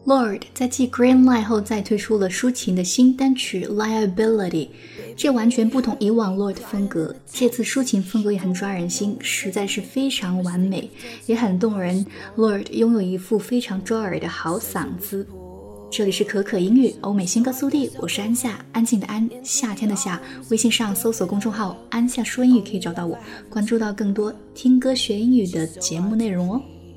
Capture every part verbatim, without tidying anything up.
Lorde 在继 Green Light 后再推出了抒情的新单曲 Liability， 这完全不同以往 Lorde 风格，这次抒情风格也很抓人心，实在是非常完美，也很动人。 Lorde 拥有一副非常抓耳的好嗓子。这里是可可音乐欧美新歌速递，我是安夏，安静的安，夏天的夏。微信上搜索公众号安夏说英语可以找到我，关注到更多听歌学英语的节目内容哦。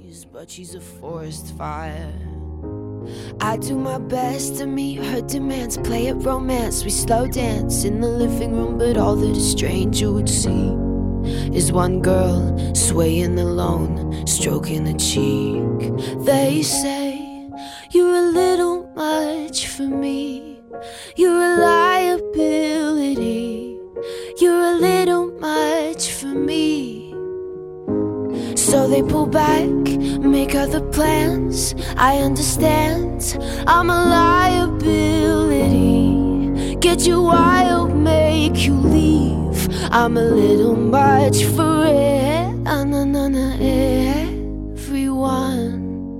I do my best to meet her demands, play it romance, we slow dance in the living room, but all that a stranger would see is one girl swaying alone, stroking a cheek. They say you're a little much for me, you're a liability, you're a little much for me. So they pull back, make other plans. I understand, I'm a liability. Get you wild, make you leave. I'm a little much for it, uh, nah, nah, nah, everyone.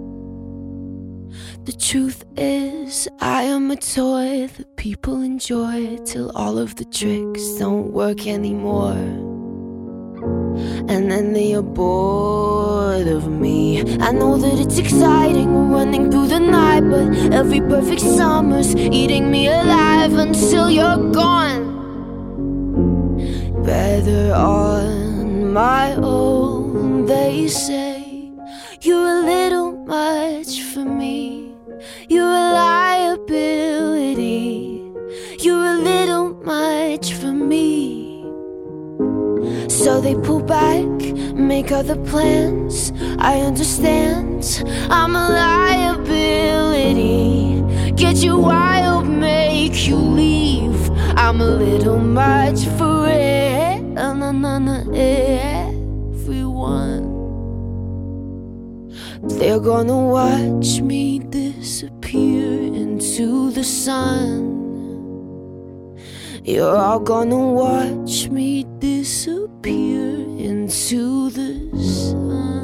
The truth is, I am a toy that people enjoy till all of the tricks don't work anymore. And then they are bored of me. I know that it's exciting, we're running through the night, but every perfect summer's eating me alive until you're gone. Better on my own, they say. You're a little much for me, you're a liability, you're a little much for me. So they pull back, make other plans. I understand, I'm a liability. Get you wild, make you leave. I'm a little much for it, uh, nah, nah, nah, everyone. They're gonna watch me disappear into the sun. You're all gonna watch me disappear into the sun.